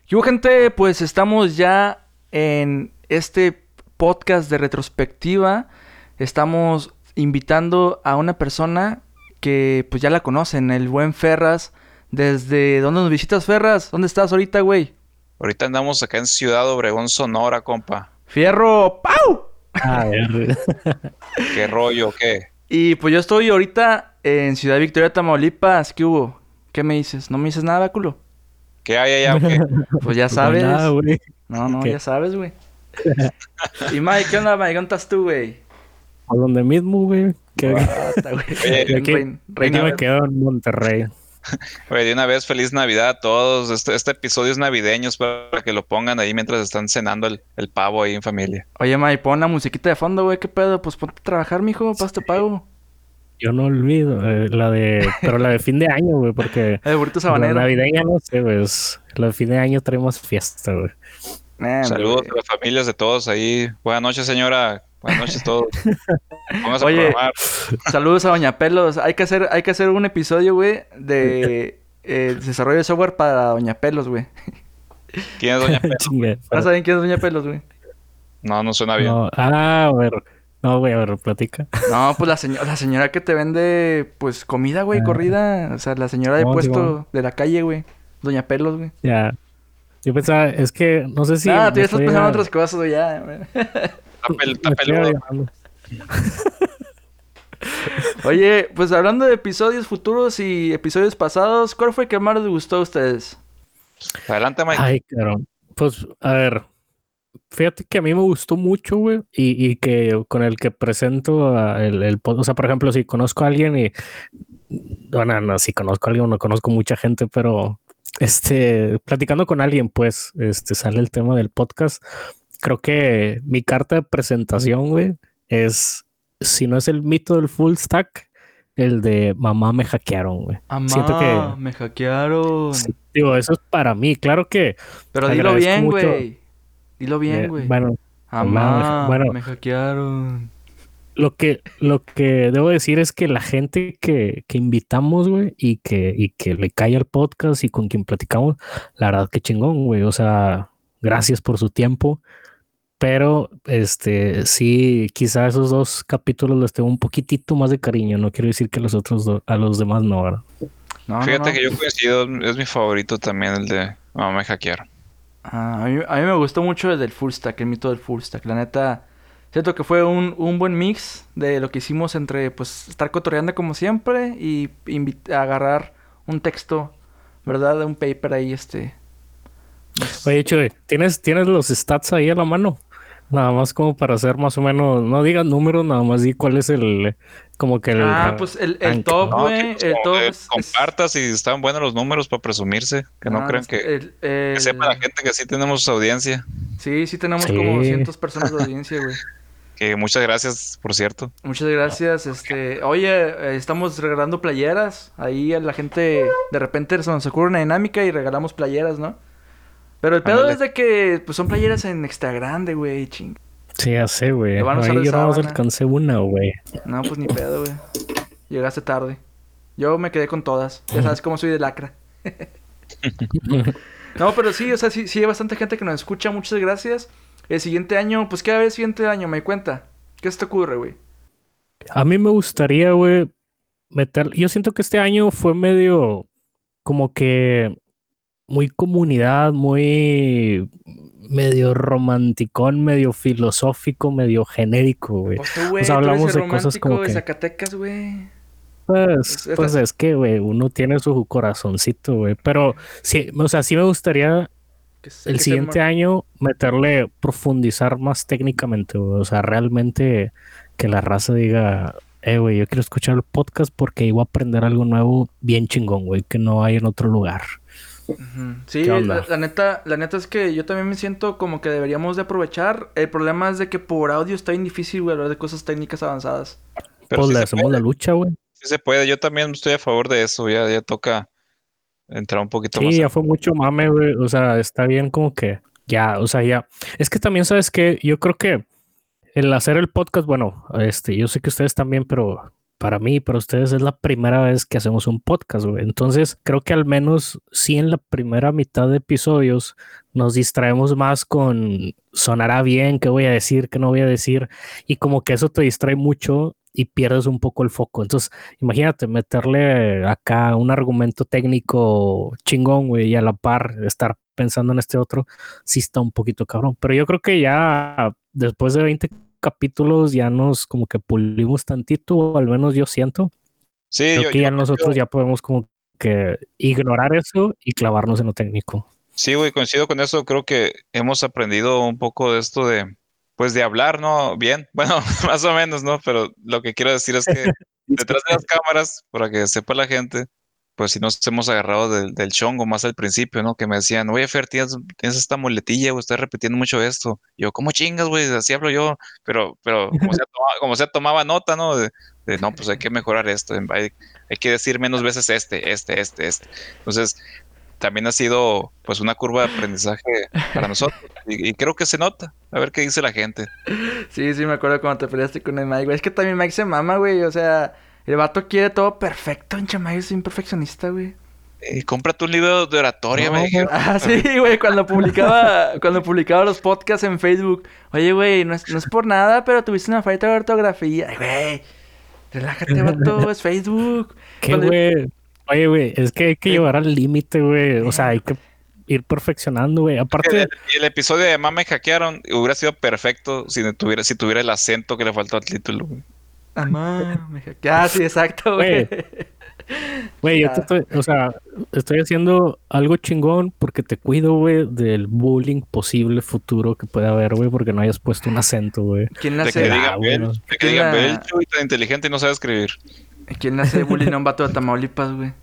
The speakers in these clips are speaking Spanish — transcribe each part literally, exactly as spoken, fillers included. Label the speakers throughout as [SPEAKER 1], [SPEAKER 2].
[SPEAKER 1] ¿Qué hubo, gente? Pues estamos ya en este podcast de retrospectiva. Estamos invitando a una persona que pues ya la conocen, el buen Ferras. ¿Desde dónde nos visitas, Ferras? ¿Dónde estás ahorita, güey?
[SPEAKER 2] Ahorita andamos acá en Ciudad Obregón, Sonora, compa.
[SPEAKER 1] ¡Fierro! ¡Pau!
[SPEAKER 3] A ver,
[SPEAKER 2] ¿Qué rollo? ¿Qué?
[SPEAKER 1] Y pues yo estoy ahorita en Ciudad Victoria, Tamaulipas. ¿Qué hubo? ¿Qué me dices? ¿No me dices nada, culo?
[SPEAKER 2] ¿Qué hay allá o qué?
[SPEAKER 1] Pues ya
[SPEAKER 3] pues no hay nada,
[SPEAKER 1] sabes.
[SPEAKER 3] güey.
[SPEAKER 1] No, no, ya
[SPEAKER 3] ¿Qué?
[SPEAKER 1] sabes, güey. Y Mike, ¿qué onda, Mike? ¿Dónde estás tú, güey?
[SPEAKER 3] ¿A dónde mismo, güey? ¿Qué?
[SPEAKER 1] Basta, güey.
[SPEAKER 2] Oye,
[SPEAKER 3] Yo
[SPEAKER 1] En
[SPEAKER 3] aquí,
[SPEAKER 1] Rein-
[SPEAKER 3] yo aquí
[SPEAKER 1] Reina.
[SPEAKER 3] me quedo en Monterrey.
[SPEAKER 2] oye, de una vez, feliz Navidad a todos. Este, este episodio es navideño, es para que lo pongan ahí mientras están cenando el, el pavo ahí en familia.
[SPEAKER 1] Oye, May, pon la musiquita de fondo, güey. ¿Qué pedo? Pues ponte a trabajar, mijo. Para te pago.
[SPEAKER 3] Yo no olvido eh, la de, pero la de fin de año, güey, porque
[SPEAKER 1] El burrito
[SPEAKER 3] la
[SPEAKER 1] sabanero.
[SPEAKER 3] navideña no sé, güey. es- La de fin de año traemos fiesta, güey.
[SPEAKER 1] Nah, hombre,
[SPEAKER 2] Saludos
[SPEAKER 1] güey.
[SPEAKER 2] a las familias de todos ahí. Buenas noches, señora. Buenas noches a todos. Vamos a
[SPEAKER 1] Oye,
[SPEAKER 2] programar.
[SPEAKER 1] saludos a Doña Pelos. Hay que hacer, hay que hacer un episodio, güey, de eh, desarrollo de software para Doña Pelos, güey.
[SPEAKER 2] ¿Quién es Doña Pe-
[SPEAKER 3] Chinga,
[SPEAKER 1] ¿No
[SPEAKER 3] pero-
[SPEAKER 1] saben quién es Doña Pelos, güey?
[SPEAKER 2] No, no suena bien.
[SPEAKER 3] no, ah, a ver. No, güey, a ver, platica.
[SPEAKER 1] No, pues la señora, la señora que te vende, pues, comida, güey,
[SPEAKER 3] Ah,
[SPEAKER 1] corrida. O sea, la señora de
[SPEAKER 3] Simón, Simón.
[SPEAKER 1] puesto de la calle, güey. Doña Pelos, güey.
[SPEAKER 3] Ya. Yo pensaba, es que no sé si
[SPEAKER 1] Ah, tú
[SPEAKER 3] me
[SPEAKER 1] ya estás
[SPEAKER 3] estoy,
[SPEAKER 1] pensando en
[SPEAKER 3] a-
[SPEAKER 1] otras cosas, güey, ya, güey.
[SPEAKER 2] Está, pel- está
[SPEAKER 3] me estoy
[SPEAKER 2] peludo.
[SPEAKER 3] adivinando.
[SPEAKER 1] Oye, pues hablando de episodios futuros y episodios pasados, ¿cuál fue el que más les gustó a ustedes?
[SPEAKER 2] Adelante, Mike.
[SPEAKER 3] Ay, cabrón. Pues, a ver, fíjate que a mí me gustó mucho, güey, y, y que con el que presento a el, el pod- o sea, por ejemplo, si conozco a alguien y, bueno, no, si conozco a alguien, no conozco mucha gente, pero, este, platicando con alguien, pues, este, sale el tema del podcast. Creo que mi carta de presentación, güey, es, si no es el mito del full stack, el de mamá me hackearon, güey. Siento que,
[SPEAKER 1] Amá, me hackearon.
[SPEAKER 3] sí, digo, eso es para mí, claro que
[SPEAKER 1] Pero dilo
[SPEAKER 3] agradezco
[SPEAKER 1] bien,
[SPEAKER 3] mucho.
[SPEAKER 1] güey. Dilo bien,
[SPEAKER 3] eh,
[SPEAKER 1] güey.
[SPEAKER 3] bueno, mamá me ja-
[SPEAKER 1] Amá,
[SPEAKER 3] bueno,
[SPEAKER 1] me hackearon.
[SPEAKER 3] lo que, lo que debo decir es que la gente que, que invitamos, güey, y que, y que le cae al podcast y con quien platicamos, la verdad que chingón, güey. O sea, gracias por su tiempo. Pero, este, sí, quizá esos dos capítulos los tengo un poquitito más de cariño. No quiero decir que los otros dos, a los demás no, ¿verdad?
[SPEAKER 1] No, no,
[SPEAKER 2] Fíjate
[SPEAKER 1] no.
[SPEAKER 2] que yo coincido, es mi favorito también el de Mamá me hackearon.
[SPEAKER 1] Ah, a mí, a mí me gustó mucho el del full stack, el mito del full stack. La neta, siento que fue un, un buen mix de lo que hicimos entre, pues, estar cotorreando como siempre y invi- agarrar un texto, ¿verdad? De un paper ahí, este. pues,
[SPEAKER 3] Oye, Chuy, ¿tienes, ¿tienes los stats ahí a la mano? Nada más como para hacer más o menos, no digas números, nada más di cuál es el, como que el
[SPEAKER 1] Ah, pues el, el
[SPEAKER 3] rank,
[SPEAKER 1] top,
[SPEAKER 3] ¿no?
[SPEAKER 2] No,
[SPEAKER 1] güey.
[SPEAKER 2] que pues,
[SPEAKER 1] El
[SPEAKER 2] como
[SPEAKER 1] top
[SPEAKER 2] que
[SPEAKER 1] es, es-
[SPEAKER 2] compartas y están buenos los números para presumirse, que no
[SPEAKER 1] ah,
[SPEAKER 2] crean
[SPEAKER 1] es-
[SPEAKER 2] que,
[SPEAKER 1] el-
[SPEAKER 2] que sepa la
[SPEAKER 1] el-
[SPEAKER 2] gente que sí tenemos audiencia.
[SPEAKER 1] Sí, sí tenemos
[SPEAKER 3] Sí.
[SPEAKER 1] como doscientas personas de audiencia, güey.
[SPEAKER 2] Que muchas gracias, por cierto.
[SPEAKER 1] Muchas gracias, este, oye, eh, estamos regalando playeras, ahí a la gente, de repente se nos ocurre una dinámica y regalamos playeras, ¿no? Pero el pedo
[SPEAKER 2] Ándale.
[SPEAKER 1] es de que, pues son playeras en extra grande, güey, ching.
[SPEAKER 3] Sí, ya sé, güey.
[SPEAKER 1] Lo van a usar
[SPEAKER 3] Ahí
[SPEAKER 1] de
[SPEAKER 3] yo nada más
[SPEAKER 1] sábana.
[SPEAKER 3] alcancé una, güey.
[SPEAKER 1] No, pues ni pedo, güey. Llegaste tarde. Yo me quedé con todas, ya sabes cómo soy de lacra. No, pero sí, o sea, sí, sí hay bastante gente que nos escucha, muchas gracias. El siguiente año, pues, ¿qué va a haber el siguiente año? Me di cuenta. ¿Qué se te ocurre, güey?
[SPEAKER 3] A mí me gustaría, güey, meter. Yo siento que este año fue medio como que muy comunidad, muy medio romanticón, medio filosófico, medio genérico, güey.
[SPEAKER 1] Pues tú, güey,
[SPEAKER 3] O sea,
[SPEAKER 1] tú eres
[SPEAKER 3] hablamos
[SPEAKER 1] el
[SPEAKER 3] de cosas
[SPEAKER 1] romántico
[SPEAKER 3] como
[SPEAKER 1] de
[SPEAKER 3] que,
[SPEAKER 1] Zacatecas, güey.
[SPEAKER 3] pues,
[SPEAKER 1] Es- es
[SPEAKER 3] pues
[SPEAKER 1] la-
[SPEAKER 3] es que, güey, uno tiene su corazoncito, güey. Pero sí, o sea, sí me gustaría
[SPEAKER 1] que es- hay
[SPEAKER 3] el
[SPEAKER 1] que ser
[SPEAKER 3] siguiente
[SPEAKER 1] ma-
[SPEAKER 3] año meterle, profundizar más técnicamente, güey. O sea, realmente que la raza diga, eh, güey, yo quiero escuchar el podcast porque iba a aprender algo nuevo bien chingón, güey, que no hay en otro lugar.
[SPEAKER 1] Ujú. Sí,
[SPEAKER 3] ¿Qué onda?
[SPEAKER 1] la, la neta, la neta es que yo también me siento como que deberíamos de aprovechar. El problema es de que por audio está bien difícil, güey, hablar de cosas técnicas avanzadas.
[SPEAKER 2] Pero
[SPEAKER 3] Pues
[SPEAKER 2] sí
[SPEAKER 3] le
[SPEAKER 2] se
[SPEAKER 3] hacemos
[SPEAKER 2] puede,
[SPEAKER 3] la lucha, güey.
[SPEAKER 2] sí se puede. Yo también estoy a favor de eso. Ya, ya toca entrar un poquito más
[SPEAKER 3] Sí,
[SPEAKER 2] a...
[SPEAKER 3] ya fue mucho mame, güey. O sea, está bien como que ya, o sea, ya. Es que también sabes que yo creo que el hacer el podcast, bueno, este, yo sé que ustedes también, pero para mí y para ustedes es la primera vez que hacemos un podcast, güey. Entonces, creo que al menos sí en la primera mitad de episodios nos distraemos más con sonará bien, qué voy a decir, qué no voy a decir, y como que eso te distrae mucho y pierdes un poco el foco. Entonces, imagínate meterle acá un argumento técnico chingón, güey, y a la par estar pensando en este otro, sí está un poquito cabrón. Pero yo creo que ya después de veinte capítulos ya nos como que pulimos tantito, o al menos yo siento.
[SPEAKER 2] Sí,
[SPEAKER 3] Creo
[SPEAKER 2] yo,
[SPEAKER 3] que
[SPEAKER 2] yo,
[SPEAKER 3] ya nosotros
[SPEAKER 2] yo-
[SPEAKER 3] ya podemos como que ignorar eso y clavarnos en lo técnico.
[SPEAKER 2] sí, güey, coincido con eso. Creo que hemos aprendido un poco de esto de, pues, de hablar, ¿no? Bien, bueno, más o menos, ¿no? Pero lo que quiero decir es que detrás de las cámaras, para que sepa la gente, pues sí nos hemos agarrado del, del chongo más al principio, ¿no? Que me decían, oye, Fer, tienes, tienes esta muletilla, güey, estás repitiendo mucho esto. Y yo, ¿cómo chingas, güey? Así hablo yo. Pero, pero como sea, toma- como sea, tomaba nota, ¿no? De, de, no, pues hay que mejorar esto. Hay, hay que decir menos veces este, este, este, este. Entonces, también ha sido pues una curva de aprendizaje para nosotros y, y creo que se nota. A ver qué dice la gente.
[SPEAKER 1] Sí, sí, me acuerdo cuando te peleaste con el Mike, güey. Es que también Mike se mama, güey. O sea, el vato quiere todo perfecto. Hincha Mike es un perfeccionista, güey.
[SPEAKER 2] Eh, cómprate un libro de oratoria,
[SPEAKER 3] No,
[SPEAKER 2] me dijeron.
[SPEAKER 1] Ah, sí, güey, cuando publicaba, cuando publicaba los podcasts en Facebook. Oye, güey, no es, no es por nada, pero tuviste una falta de ortografía. Ay, güey, relájate, vato, es Facebook.
[SPEAKER 3] ¿Qué,
[SPEAKER 1] Cuando-
[SPEAKER 3] güey? Oye, güey, es que hay que
[SPEAKER 1] Eh,
[SPEAKER 3] llevar al límite, güey. O sea, hay
[SPEAKER 1] eh,
[SPEAKER 3] que ir perfeccionando, güey.
[SPEAKER 2] El,
[SPEAKER 3] Aparte,
[SPEAKER 2] el episodio de Mamá me hackearon hubiera sido perfecto si no tuviera, si tuviera el acento que le faltó al título, güey.
[SPEAKER 1] Amá, me hacke- Ah, sí, exacto,
[SPEAKER 3] güey,
[SPEAKER 1] güey.
[SPEAKER 3] güey, yo te
[SPEAKER 1] Ah,
[SPEAKER 3] estoy, o sea, estoy haciendo algo chingón porque te cuido, güey, del bullying posible futuro que puede haber, güey, porque no hayas puesto un acento, güey.
[SPEAKER 1] ¿Quién le
[SPEAKER 2] De que
[SPEAKER 1] hace,
[SPEAKER 3] Ah,
[SPEAKER 2] digan,
[SPEAKER 3] güey,
[SPEAKER 2] Bel,
[SPEAKER 3] no.
[SPEAKER 2] de que
[SPEAKER 1] ¿Quién
[SPEAKER 2] digan,
[SPEAKER 1] la-
[SPEAKER 2] Belcho y tan inteligente y no sabe escribir.
[SPEAKER 1] quién le hace bullying a un vato de Tamaulipas, güey?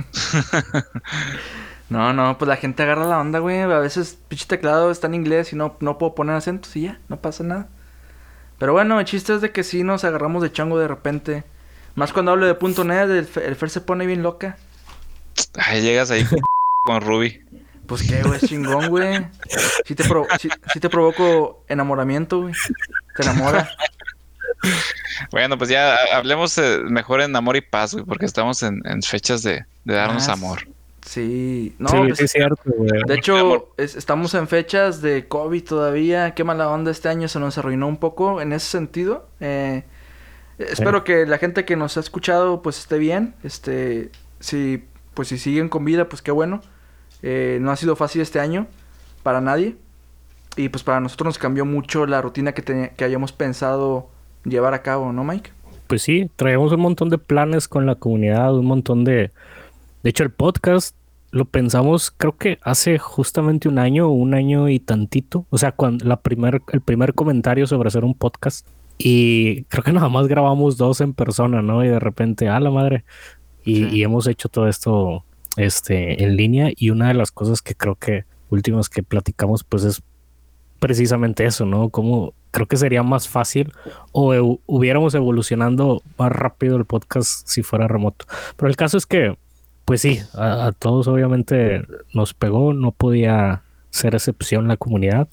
[SPEAKER 1] No, no, pues la gente agarra la onda, güey. A veces, pinche teclado está en inglés y no, no puedo poner acentos y ya, no pasa nada. Pero bueno, el chiste es de que sí nos agarramos de chango de repente. Más cuando hablo de punto net, el, Fe- el Fer se pone bien loca.
[SPEAKER 2] Ay, llegas ahí con, con Ruby.
[SPEAKER 1] Pues qué, güey, es chingón, güey. Sí te, provo- sí, sí te provoco enamoramiento, güey. Te enamora.
[SPEAKER 2] Bueno, pues ya ha- hablemos eh, mejor en amor y paz, güey, porque estamos en, en fechas de, de darnos
[SPEAKER 1] Ah,
[SPEAKER 2] amor.
[SPEAKER 1] Sí. No,
[SPEAKER 3] Sí,
[SPEAKER 1] pues,
[SPEAKER 3] sí, es cierto, güey.
[SPEAKER 1] de
[SPEAKER 2] amor.
[SPEAKER 1] hecho, es- estamos en fechas de COVID todavía. Qué mala onda este año, se nos arruinó un poco en ese sentido. Eh, espero que la gente que nos ha escuchado pues esté bien. Este, si, pues si siguen con vida, pues qué bueno. Eh, no ha sido fácil este año para nadie. Y pues para nosotros nos cambió mucho la rutina que, te- que hayamos pensado llevar a cabo, ¿no, Mike?
[SPEAKER 3] Pues sí, traemos un montón de planes con la comunidad, un montón de... De hecho, el podcast lo pensamos, creo que hace justamente un año o un año y tantito. O sea, cuando la primer, el primer comentario sobre hacer un podcast. Y creo que nada más grabamos dos en persona, ¿no? Y de repente, ¡ah, la madre! Y,
[SPEAKER 1] Sí.
[SPEAKER 3] y hemos hecho todo esto este, en línea. Y una de las cosas que creo que últimas que platicamos, pues es precisamente eso, ¿no? Como creo que sería más fácil o eu- hubiéramos evolucionando más rápido el podcast si fuera remoto. Pero el caso es que, pues sí, a, a todos obviamente nos pegó, no podía ser excepción la comunidad.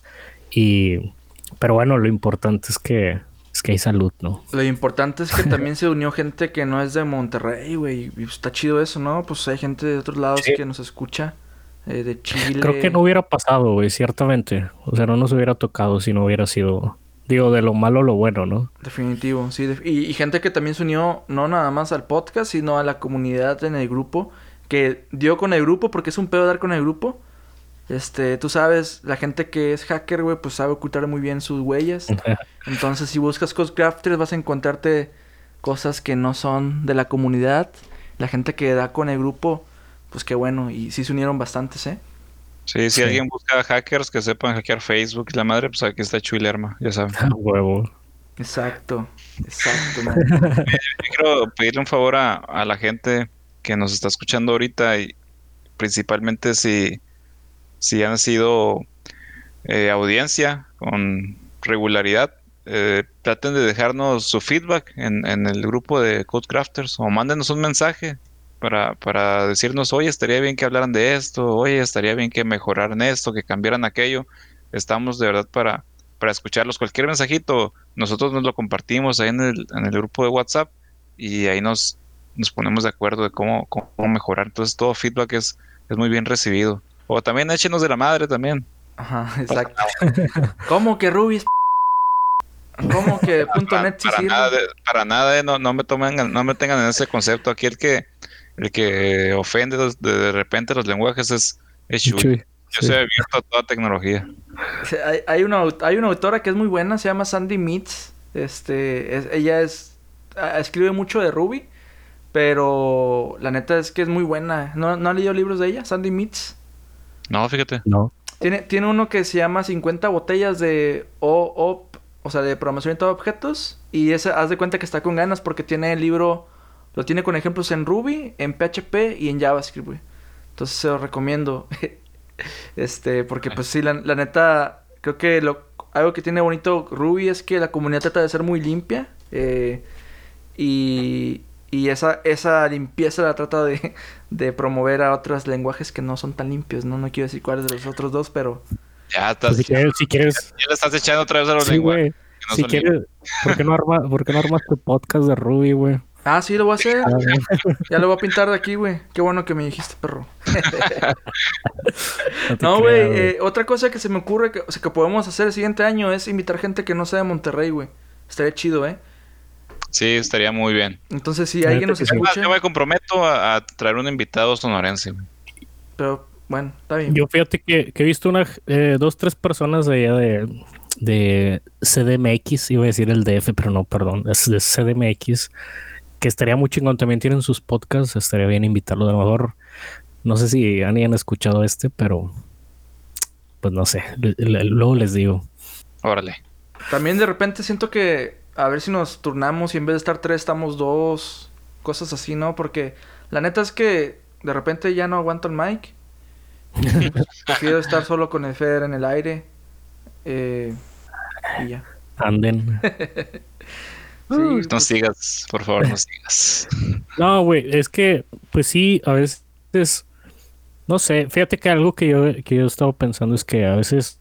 [SPEAKER 3] Y, pero bueno, lo importante es que es que hay salud, ¿no?
[SPEAKER 1] Lo importante es que también se unió gente que no es de Monterrey, güey. Y está chido eso, ¿no? Pues hay gente de otros lados
[SPEAKER 3] Sí.
[SPEAKER 1] que nos escucha. eh, de Chile.
[SPEAKER 3] Creo que no hubiera pasado, güey, ciertamente. O sea, no nos hubiera tocado si no hubiera sido, digo, de lo malo lo bueno, ¿no?
[SPEAKER 1] Definitivo, sí. def- y, y gente que también se unió no nada más al podcast, sino a la comunidad en el grupo. Que dio con el grupo, porque es un pedo dar con el grupo. Este, tú sabes, la gente que es hacker, güey, pues sabe ocultar muy bien sus huellas. Entonces, si buscas Codecrafters, vas a encontrarte cosas que no son de la comunidad. La gente que da con el grupo, pues qué bueno. Y sí se unieron bastantes, ¿eh?
[SPEAKER 2] Sí, si
[SPEAKER 3] Sí.
[SPEAKER 2] alguien busca hackers que sepan hackear Facebook y la madre, pues aquí está Chuy Lerma, ya saben.
[SPEAKER 3] A huevo.
[SPEAKER 1] Exacto, exacto, man.
[SPEAKER 2] Yo quiero pedirle un favor a, a la gente que nos está escuchando ahorita y principalmente si, si han sido eh, audiencia con regularidad, eh, traten de dejarnos su feedback en, en el grupo de Codecrafters o mándenos un mensaje para, para decirnos, oye, estaría bien que hablaran de esto, oye, estaría bien que mejoraran esto, que cambiaran aquello. Estamos de verdad para, para escucharlos. Cualquier mensajito, nosotros nos lo compartimos ahí en el, en el grupo de WhatsApp y ahí nos, nos ponemos de acuerdo de cómo, cómo mejorar. Entonces todo feedback es, es muy bien recibido. O también échenos de la madre también.
[SPEAKER 1] Ajá, exacto. ¿Cómo que Ruby es ¿Cómo que punto net sí
[SPEAKER 2] Para
[SPEAKER 1] sirve?
[SPEAKER 2] nada, de- para nada, eh, no, no me tomen, no me tengan en ese concepto. Aquí el que, el que ofende los- de, de repente los lenguajes es, es Shui.
[SPEAKER 3] Chuy,
[SPEAKER 2] Yo
[SPEAKER 3] sí.
[SPEAKER 2] soy abierto a toda tecnología.
[SPEAKER 1] Sí, Hay, hay una, au- hay una autora que es muy buena, se llama Sandy Meets. Este, es- ella es, a- escribe mucho de Ruby, pero la neta es que es muy buena. ¿No, no han leído libros de ella? Sandy Meets.
[SPEAKER 2] No, fíjate.
[SPEAKER 3] No.
[SPEAKER 1] Tiene, tiene uno que se llama cincuenta botellas de O O P, o sea, de programación de objetos. Y ese, haz de cuenta que está con ganas porque tiene el libro, lo tiene con ejemplos en Ruby, en P H P y en JavaScript, güey. Entonces se lo recomiendo. Este, porque pues sí, la, la neta, creo que lo, algo que tiene bonito Ruby es que la comunidad trata de ser muy limpia. eh, y, y esa, esa limpieza la trata de, de promover a otros lenguajes que no son tan limpios, ¿no? No quiero decir cuáles de los otros dos, pero...
[SPEAKER 2] Ya
[SPEAKER 3] Pues
[SPEAKER 2] estás,
[SPEAKER 3] si
[SPEAKER 2] ya,
[SPEAKER 3] quieres, si quieres,
[SPEAKER 2] le estás echando otra vez a los
[SPEAKER 3] sí,
[SPEAKER 2] lenguajes
[SPEAKER 3] güey.
[SPEAKER 2] que no
[SPEAKER 3] Si
[SPEAKER 2] son limpios.
[SPEAKER 3] quieres, ¿por qué no arma, por qué no armas tu podcast de Ruby, güey?
[SPEAKER 1] Ah, sí, lo voy a hacer.
[SPEAKER 3] Ah, güey.
[SPEAKER 1] Ya lo voy a pintar de aquí, güey. Qué bueno que me dijiste, perro.
[SPEAKER 3] No te
[SPEAKER 1] No,
[SPEAKER 3] creas,
[SPEAKER 1] güey.
[SPEAKER 3] güey.
[SPEAKER 1] eh, otra cosa que se me ocurre que, o sea, que podemos hacer el siguiente año es invitar gente que no sea de Monterrey, güey. Estaría chido, ¿eh?
[SPEAKER 2] Sí, estaría muy bien.
[SPEAKER 1] Entonces, si
[SPEAKER 3] La
[SPEAKER 1] alguien
[SPEAKER 3] neta
[SPEAKER 1] nos
[SPEAKER 3] que sí.
[SPEAKER 2] Es más,
[SPEAKER 1] escucha...
[SPEAKER 2] yo me comprometo a, a traer un invitado sonorense. güey.
[SPEAKER 1] Pero, bueno, está bien.
[SPEAKER 3] Yo fíjate que, que he visto una, eh, dos, tres personas de allá de, de C D M X, iba a decir el D F, pero no, perdón, es de C D M X, que estaría muy chingón. También tienen sus podcasts, estaría bien invitarlos. A lo mejor, no sé si han, han escuchado este, pero pues no sé, le- le- luego les digo.
[SPEAKER 2] Órale.
[SPEAKER 1] También de repente siento que a ver si nos turnamos y en vez de estar tres estamos dos. Cosas así, ¿no? Porque la neta es que de repente ya no aguanto el mic. Prefiero estar solo con el Feder en el aire. Eh, y ya.
[SPEAKER 3] Anden.
[SPEAKER 1] Sí,
[SPEAKER 2] No
[SPEAKER 1] pues,
[SPEAKER 2] sigas, por favor, no sigas.
[SPEAKER 3] No, güey, es que, pues sí, a veces, no sé, fíjate que algo que yo, que yo he estado pensando es que a veces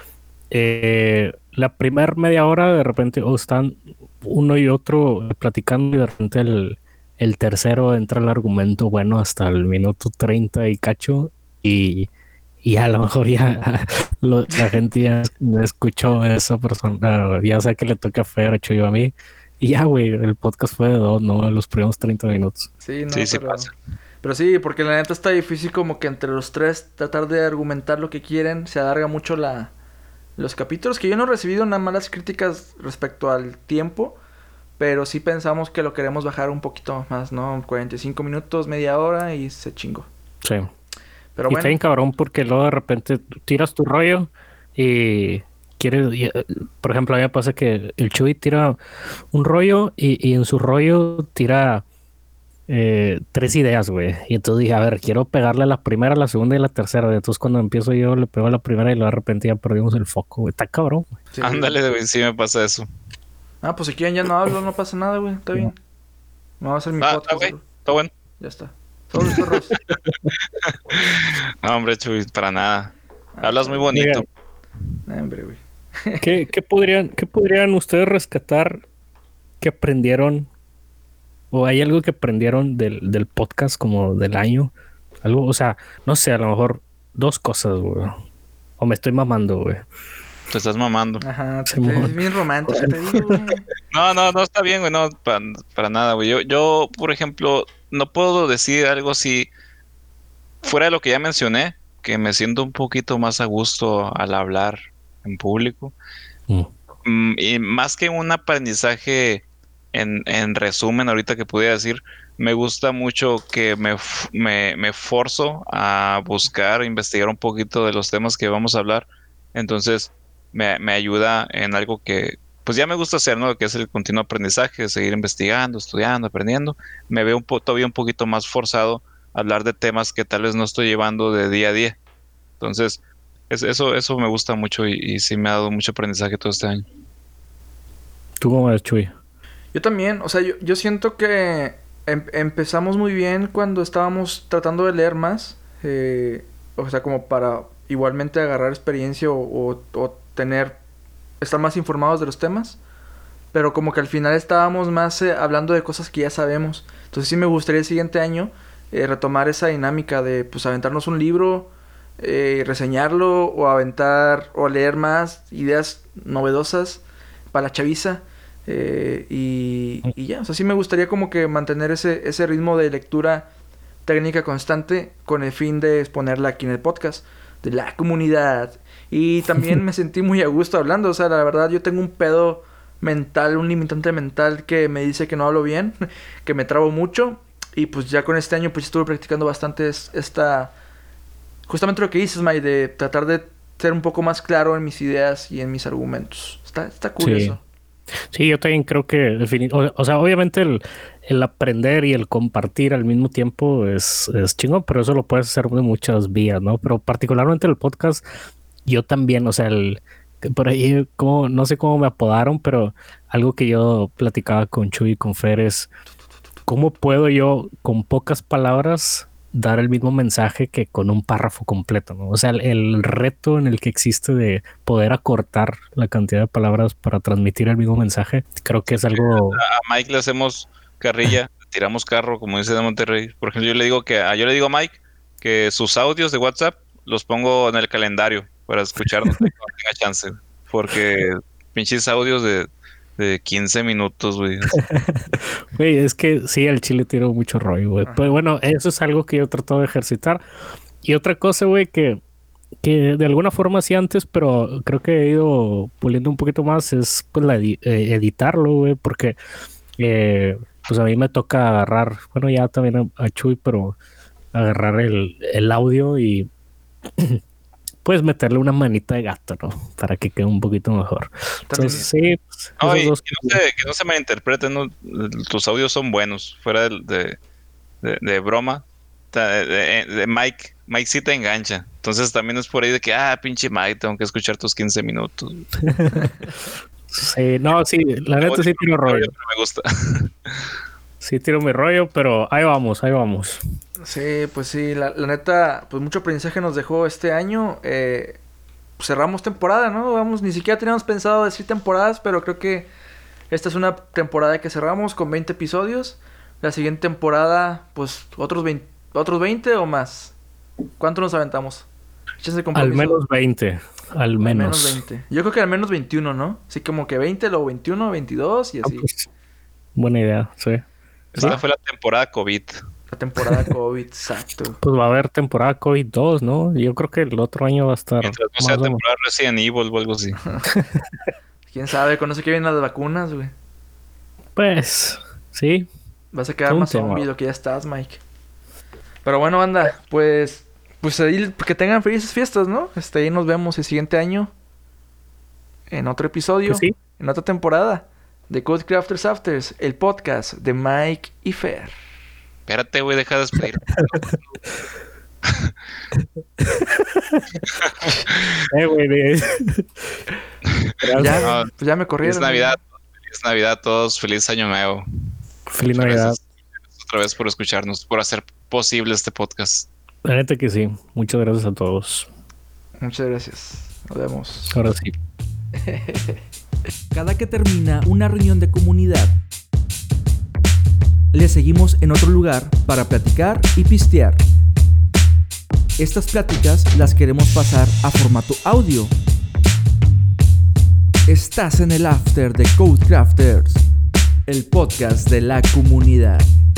[SPEAKER 3] eh, la primera media hora de repente o están uno y otro platicando y de repente el, el tercero entra el argumento bueno hasta el minuto treinta y cacho y, y a lo mejor ya lo- la gente ya escuchó a esa persona, ya sea que le toca a Fer, hecho yo a mí, y ya, güey, el podcast fue de dos, ¿no? Los primeros treinta minutos.
[SPEAKER 1] sí, no,
[SPEAKER 2] Sí, sí
[SPEAKER 1] pero...
[SPEAKER 2] pasa.
[SPEAKER 1] Pero sí, porque la neta está difícil como que entre los tres tratar de argumentar lo que quieren. Se alarga mucho la... los capítulos. Que yo no he recibido nada malas críticas respecto al tiempo. Pero sí pensamos que lo queremos bajar un poquito más, ¿no? cuarenta y cinco minutos, media hora y se chingó.
[SPEAKER 3] Sí.
[SPEAKER 1] Pero
[SPEAKER 3] Y está
[SPEAKER 1] bueno,
[SPEAKER 3] bien cabrón porque luego de repente tú tiras tu rollo y quieres, y, eh, por ejemplo, a mí me pasa que el Chuy tira un rollo y, y en su rollo tira eh, tres ideas, güey. Y entonces dije, a ver, quiero pegarle a la primera, a la segunda y a la tercera. Y entonces cuando empiezo yo le pego a la primera y luego de repente ya perdimos el foco, güey. Está cabrón, güey.
[SPEAKER 1] sí.
[SPEAKER 2] Ándale, güey, sí me pasa eso.
[SPEAKER 1] Ah, pues si quieren ya no hablo, no pasa nada, güey. Está bien. Me voy a hacer mi
[SPEAKER 2] Ah,
[SPEAKER 1] podcast.
[SPEAKER 2] güey,
[SPEAKER 1] güey.
[SPEAKER 2] está bueno.
[SPEAKER 1] Ya está. Todos perros.
[SPEAKER 2] No, hombre, Chuy, para nada. Hablas muy bonito.
[SPEAKER 3] Oigan,
[SPEAKER 1] Eh, hombre, güey.
[SPEAKER 3] ¿qué, qué podrían, qué podrían ustedes rescatar que aprendieron? ¿O hay algo que aprendieron del, del podcast como del año? Algo, o sea, no sé, a lo mejor dos cosas, güey. O me estoy mamando, güey.
[SPEAKER 2] Te estás mamando.
[SPEAKER 1] Ajá, te,
[SPEAKER 3] Simón.
[SPEAKER 1] te- es bien romántico, te digo, güey.
[SPEAKER 2] No, no, no está bien, güey, no, para, para nada, güey. Yo, yo, por ejemplo, no puedo decir algo así fuera de lo que ya mencioné, que me siento un poquito más a gusto al hablar en público.
[SPEAKER 3] Mm.
[SPEAKER 2] Mm, y más que un aprendizaje en, en resumen, ahorita que pudiera decir, me gusta mucho que me, f- me, me forzo a buscar, investigar un poquito de los temas que vamos a hablar. Entonces, me, me ayuda en algo que, pues ya me gusta hacer, ¿no? Que es el continuo aprendizaje, seguir investigando, estudiando, aprendiendo. Me veo un po- todavía un poquito más forzado a hablar de temas que tal vez no estoy llevando de día a día. Entonces, es- eso, eso me gusta mucho y, y sí me ha dado mucho aprendizaje todo este año.
[SPEAKER 3] ¿Tú cómo ves, Chuy?
[SPEAKER 1] Yo también, o sea, yo, yo siento que em- empezamos muy bien cuando estábamos tratando de leer más. eh, o sea, como para igualmente agarrar experiencia o, o- o tener, estar más informados de los temas. pero como que al final estábamos más eh, hablando de cosas que ya sabemos. Entonces sí me gustaría el siguiente año eh, retomar esa dinámica de pues aventarnos un libro, eh, reseñarlo o aventar o leer más ideas novedosas para la chaviza. Eh, y, y ya, o sea, sí me gustaría como que mantener ese, ese ritmo de lectura técnica constante con el fin de exponerla aquí en el podcast de la comunidad. Y también me sentí muy a gusto hablando, o sea, la verdad yo tengo un pedo mental, un limitante mental que me dice que no hablo bien, que me trabo mucho, y pues ya con este año pues estuve practicando bastante esta, justamente lo que dices, May, de tratar de ser un poco más claro en mis ideas y en mis argumentos. Está, está cool
[SPEAKER 3] Sí.
[SPEAKER 1] eso.
[SPEAKER 3] Sí, yo también creo que, defini- o, o sea, obviamente el, el aprender y el compartir al mismo tiempo es, es chingón, pero eso lo puedes hacer de muchas vías, ¿no? Pero particularmente el podcast, yo también, o sea, el, que por ahí, como, no sé cómo me apodaron, pero algo que yo platicaba con Chuy y con Fer es, ¿cómo puedo yo con pocas palabras dar el mismo mensaje que con un párrafo completo, ¿no? O sea, el, el reto en el que existe de poder acortar la cantidad de palabras para transmitir el mismo mensaje, creo que es algo...
[SPEAKER 2] A Mike le hacemos carrilla, tiramos carro, como dice de Monterrey. Por ejemplo, yo le digo que a, yo le digo a Mike que sus audios de WhatsApp los pongo en el calendario para escucharnos cuando tenga chance, porque pinches audios de, de quince minutos, güey.
[SPEAKER 3] Güey, es que sí, el chile tira mucho rollo, güey.
[SPEAKER 1] Ajá.
[SPEAKER 3] Pero bueno, eso es algo que yo trato de ejercitar. Y otra cosa, güey, que, que de alguna forma hacía antes, pero creo que he ido puliendo un poquito más, es pues la edi- eh, editarlo, güey, porque eh, pues a mí me toca agarrar, bueno, ya también a, a Chuy, pero agarrar el, el audio y pues meterle una manita de gato, ¿no? Para que quede un poquito mejor.
[SPEAKER 1] También,
[SPEAKER 3] Entonces, sí, pues,
[SPEAKER 2] No,
[SPEAKER 3] esas
[SPEAKER 2] y
[SPEAKER 3] dos
[SPEAKER 2] que no, se, que no se malinterpreten, ¿no? Tus audios son buenos, fuera de, de, de, de broma. De, de- de Mike, Mike sí te engancha. Entonces también es por ahí de que, ah, pinche Mike, tengo que escuchar tus quince minutos.
[SPEAKER 3] Sí, no, sí, la neta sí tiro rollo.
[SPEAKER 2] Pero me gusta.
[SPEAKER 3] Sí tiro mi rollo, pero ahí vamos, ahí vamos.
[SPEAKER 1] sí, pues sí, la, la neta, pues mucho aprendizaje nos dejó este año. Eh, pues cerramos temporada, ¿no? Vamos, ni siquiera teníamos pensado decir temporadas, pero creo que esta es una temporada que cerramos con veinte episodios. La siguiente temporada, pues otros veinte, otros veinte o más. ¿Cuánto nos aventamos? Échense
[SPEAKER 3] Al
[SPEAKER 1] compromiso.
[SPEAKER 3] menos veinte, al
[SPEAKER 1] Al
[SPEAKER 3] menos.
[SPEAKER 1] veinte. Yo creo que al menos veintiuno, ¿no? Así como que veinte, luego veintiuno, veintidós y
[SPEAKER 3] Ah,
[SPEAKER 1] así.
[SPEAKER 3] pues, buena idea, sí.
[SPEAKER 2] Esta
[SPEAKER 1] ¿Sí?
[SPEAKER 2] fue la temporada COVID.
[SPEAKER 1] La temporada COVID, exacto.
[SPEAKER 3] Pues va a haber temporada COVID dos, ¿no? Yo creo que el otro año va a estar
[SPEAKER 2] Mientras no
[SPEAKER 3] más
[SPEAKER 2] sea
[SPEAKER 3] o menos.
[SPEAKER 2] temporada Resident Evil o algo así.
[SPEAKER 1] ¿Quién sabe? Conoce que vienen las vacunas, güey.
[SPEAKER 3] Pues, sí.
[SPEAKER 1] Vas a quedar
[SPEAKER 3] Todo un
[SPEAKER 1] más
[SPEAKER 3] tema.
[SPEAKER 1] zombie lo que ya estás, Mike. Pero bueno, banda, pues... Pues ahí que tengan felices fiestas, ¿no? Este, ahí nos vemos el siguiente año. En otro episodio.
[SPEAKER 3] Pues sí.
[SPEAKER 1] En otra temporada. De Code Crafters Afters. El podcast de Mike y Fer.
[SPEAKER 2] Espérate, güey, deja de despedir.
[SPEAKER 3] Eh, güey, de-
[SPEAKER 1] Ya,
[SPEAKER 2] No,
[SPEAKER 1] pues ya me corrieron.
[SPEAKER 2] Feliz Navidad. Feliz Navidad a todos. Feliz Año Nuevo.
[SPEAKER 3] Feliz
[SPEAKER 2] Muchas
[SPEAKER 3] Navidad.
[SPEAKER 2] gracias otra vez por escucharnos, por hacer posible este podcast.
[SPEAKER 3] La neta que sí. Muchas gracias a todos.
[SPEAKER 1] Muchas gracias. Nos vemos.
[SPEAKER 3] Ahora sí.
[SPEAKER 4] Cada que termina una reunión de comunidad, le seguimos en otro lugar para platicar y pistear. Estas pláticas las queremos pasar a formato audio. Estás en el after de Code Crafters, el podcast de la comunidad.